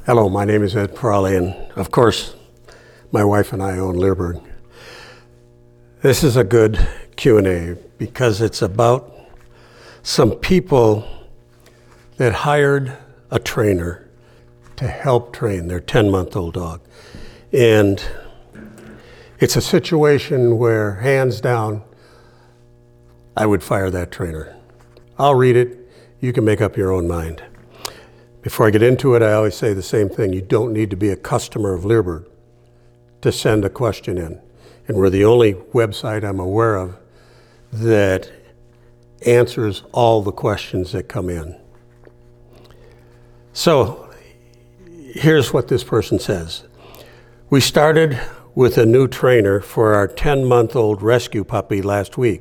Hello, my name is Ed Prawley, and of course, my wife and I own Learburg. This is a good Q&A because it's about some people that hired a trainer to help train their 10-month-old dog. And it's a situation where, hands down, I would fire that trainer. I'll read it. You can make up your own mind. Before I get into it, I always say the same thing. You don't need to be a customer of Learburg to send a question in. And we're the only website I'm aware of that answers all the questions that come in. So here's what this person says. We started with a new trainer for our 10-month-old rescue puppy last week.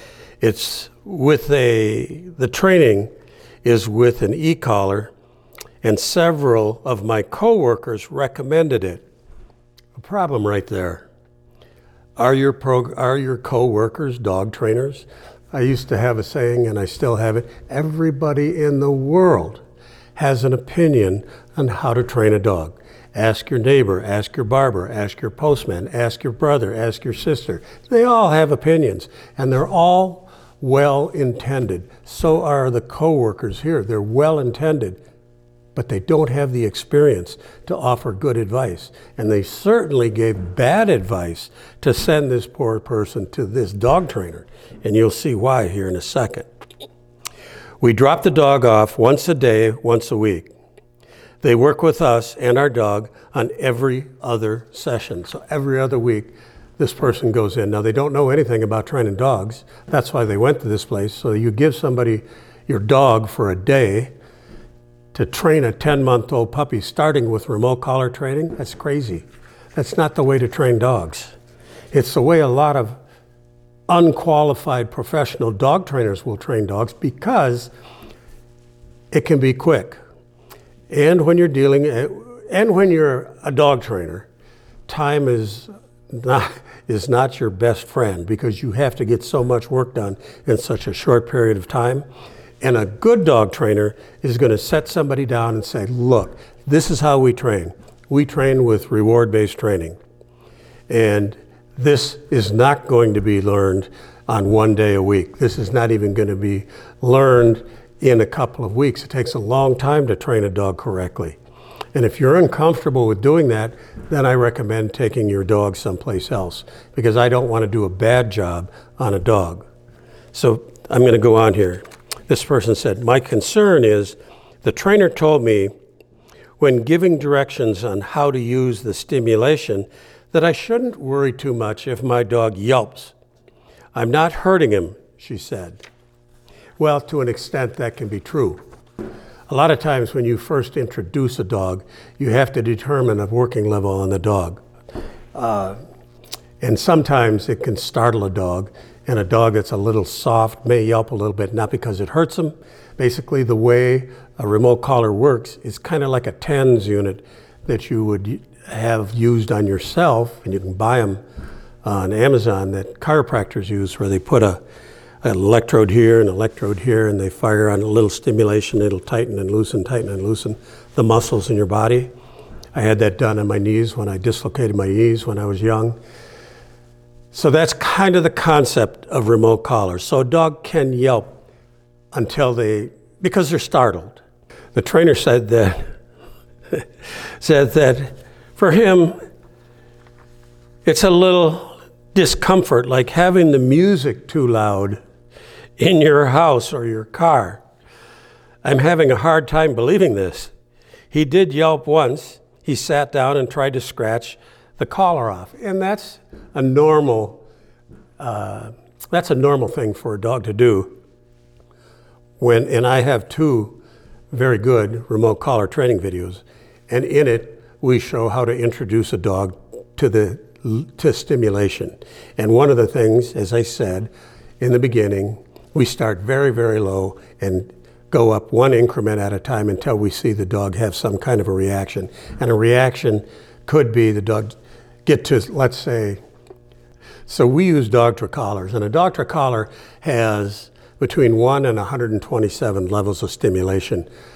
The training is with an e-collar, and several of my coworkers recommended it. A problem right there. Are your coworkers dog trainers? I used to have a saying, and I still have it. Everybody in the world has an opinion on how to train a dog. Ask your neighbor, ask your barber, ask your postman, ask your brother, ask your sister. They all have opinions, and they're all well-intended. So are the coworkers here. They're well-intended, but they don't have the experience to offer good advice. And they certainly gave bad advice to send this poor person to this dog trainer. And you'll see why here in a second. We drop the dog off once a day, once a week. They work with us and our dog on every other session. So every other week, this person goes in. Now, they don't know anything about training dogs. That's why they went to this place. So you give somebody your dog for a day to train a 10-month-old puppy, starting with remote collar training. That's crazy. That's not the way to train dogs. It's the way a lot of unqualified professional dog trainers will train dogs because it can be quick. And when you're a dog trainer, time is not your best friend because you have to get so much work done in such a short period of time. And a good dog trainer is going to set somebody down and say, look, this is how we train. We train with reward-based training. And this is not going to be learned on one day a week. This is not even going to be learned in a couple of weeks. It takes a long time to train a dog correctly. And if you're uncomfortable with doing that, then I recommend taking your dog someplace else because I don't want to do a bad job on a dog. So I'm going to go on here. This person said, my concern is the trainer told me when giving directions on how to use the stimulation that I shouldn't worry too much if my dog yelps. I'm not hurting him, she said. Well, to an extent, that can be true. A lot of times when you first introduce a dog, you have to determine a working level on the dog. And sometimes it can startle a dog, and a dog that's a little soft may yelp a little bit, not because it hurts them. Basically, the way a remote collar works is kind of like a TENS unit that you would have used on yourself, and you can buy them on Amazon that chiropractors use, where they put an electrode here, and they fire on a little stimulation. It'll tighten and loosen the muscles in your body. I had that done on my knees when I dislocated my knees when I was young. So that's kind of the concept of remote collars. So a dog can yelp because they're startled. The trainer said that for him, it's a little discomfort, like having the music too loud in your house or your car. I'm having a hard time believing this. He did yelp once. He sat down and tried to scratch the collar off. And that's a normal thing for a dog to do. And I have 2 very good remote collar training videos. And in it, we show how to introduce a dog to stimulation. And one of the things, as I said in the beginning, we start very, very low and go up one increment at a time until we see the dog have some kind of a reaction. And a reaction could be the dog get to, let's say, so we use Dogtra collars, and a Dogtra collar has between 1 and 127 levels of stimulation.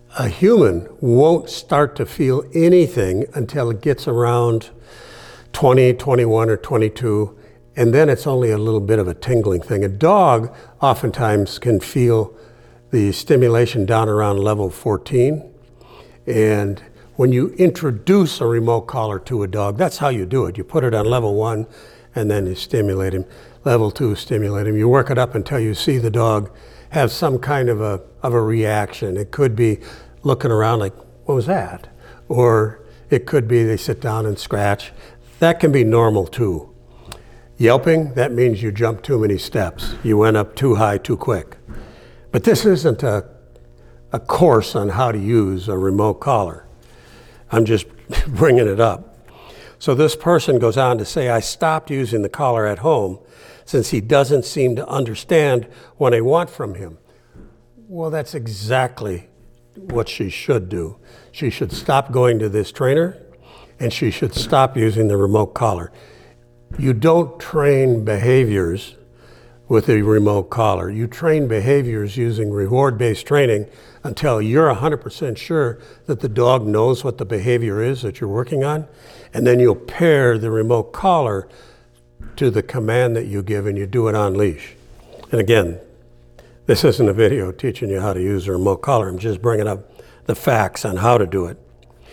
A human won't start to feel anything until it gets around 20, 21, or 22, and then it's only a little bit of a tingling thing. A dog oftentimes can feel the stimulation down around level 14, and when you introduce a remote collar to a dog, that's how you do it. You put it on level 1, and then you stimulate him. Level 2, stimulate him. You work it up until you see the dog have some kind of a reaction. It could be looking around like, what was that? Or it could be they sit down and scratch. That can be normal too. Yelping, that means you jumped too many steps. You went up too high too quick. But this isn't a course on how to use a remote collar. I'm just bringing it up. So this person goes on to say, I stopped using the collar at home since he doesn't seem to understand what I want from him. Well, that's exactly what she should do. She should stop going to this trainer, and she should stop using the remote collar. You don't train behaviors with a remote collar. You train behaviors using reward-based training until you're 100% sure that the dog knows what the behavior is that you're working on, and then you'll pair the remote collar to the command that you give, and you do it on leash. And again, this isn't a video teaching you how to use a remote collar. I'm just bringing up the facts on how to do it.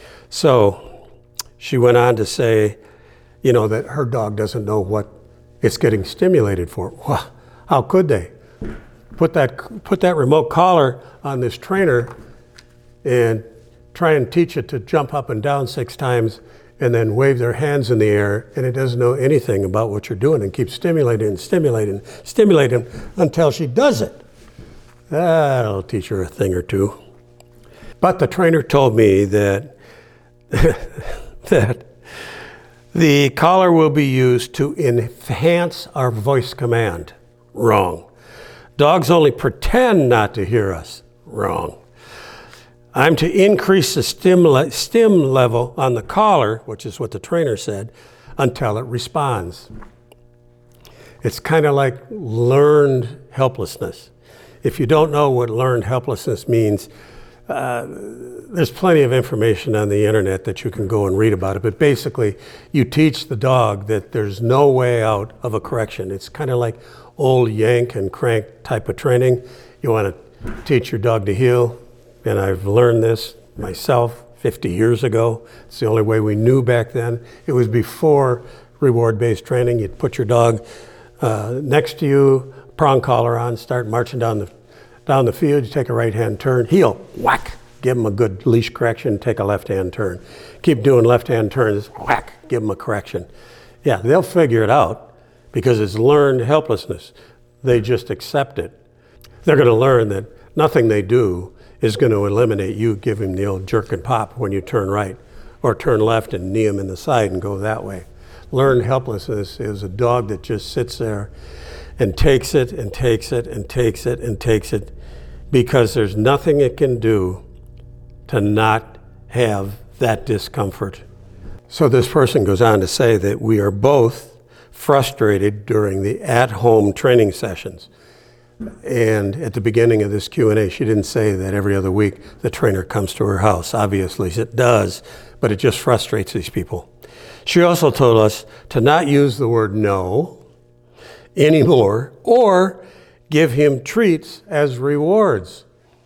So she went on to say, you know, that her dog doesn't know what it's getting stimulated for. Well, how could they? Put that remote collar on this trainer and try and teach it to jump up and down 6 times and then wave their hands in the air, and it doesn't know anything about what you're doing, and keep stimulating and stimulating, stimulating until she does it. That'll teach her a thing or two. But the trainer told me that, that the collar will be used to enhance our voice command. Wrong. Dogs only pretend not to hear us. Wrong. I'm to increase the stim level on the collar, which is what the trainer said, until it responds. It's kind of like learned helplessness. If you don't know what learned helplessness means, there's plenty of information on the internet that you can go and read about it. But basically, you teach the dog that there's no way out of a correction. It's kind of like old yank and crank type of training. You want to teach your dog to heel. And I've learned this myself 50 years ago. It's the only way we knew back then. It was before reward-based training. You'd put your dog next to you, prong collar on, start marching down the field. You take a right-hand turn, heel, whack. Give them a good leash correction, take a left-hand turn. Keep doing left-hand turns, whack, give them a correction. Yeah, they'll figure it out because it's learned helplessness. They just accept it. They're going to learn that nothing they do is going to eliminate you giving the old jerk and pop when you turn right, or turn left and knee them in the side and go that way. Learned helplessness is a dog that just sits there and takes it and takes it and takes it and takes it because there's nothing it can do to not have that discomfort. So this person goes on to say that we are both frustrated during the at-home training sessions. And at the beginning of this Q&A, she didn't say that every other week the trainer comes to her house. Obviously it does, but it just frustrates these people. She also told us to not use the word no anymore or give him treats as rewards.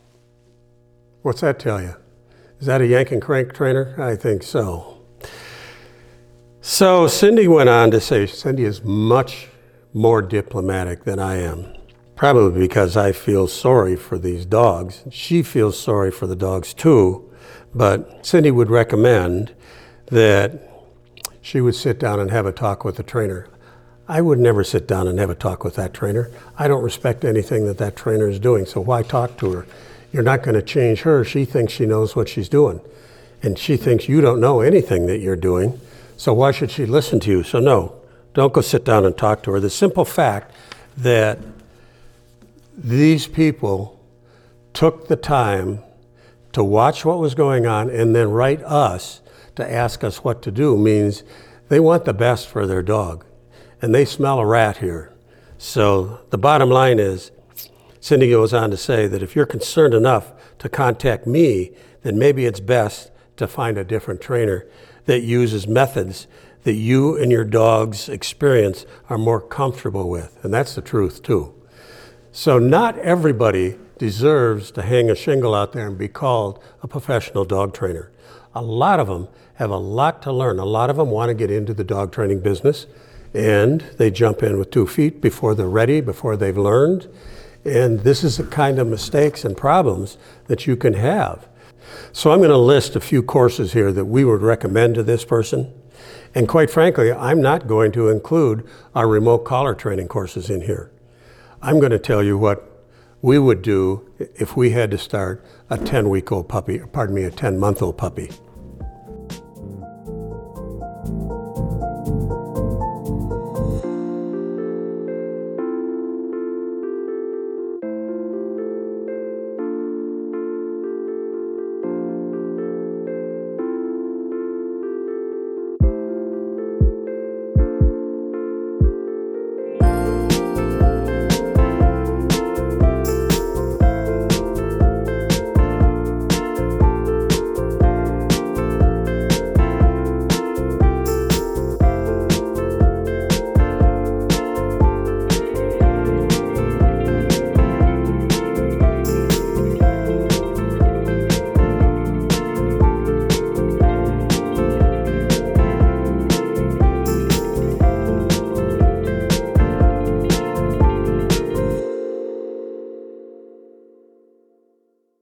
What's that tell you? Is that a yank and crank trainer? I think so. So Cindy went on to say, Cindy is much more diplomatic than I am. Probably because I feel sorry for these dogs. She feels sorry for the dogs too, but Cindy would recommend that she would sit down and have a talk with the trainer. I would never sit down and have a talk with that trainer. I don't respect anything that that trainer is doing, so why talk to her? You're not going to change her. She thinks she knows what she's doing, and she thinks you don't know anything that you're doing, so why should she listen to you? So no, don't go sit down and talk to her. The simple fact that these people took the time to watch what was going on and then write us to ask us what to do means they want the best for their dog. And they smell a rat here. So the bottom line is, Cindy goes on to say that if you're concerned enough to contact me, then maybe it's best to find a different trainer that uses methods that you and your dog's experience are more comfortable with. And that's the truth too. So not everybody deserves to hang a shingle out there and be called a professional dog trainer. A lot of them have a lot to learn. A lot of them want to get into the dog training business, and they jump in with 2 feet before they're ready, before they've learned. And this is the kind of mistakes and problems that you can have. So I'm going to list a few courses here that we would recommend to this person. And quite frankly, I'm not going to include our remote collar training courses in here. I'm going to tell you what we would do if we had to start a 10-month-old puppy.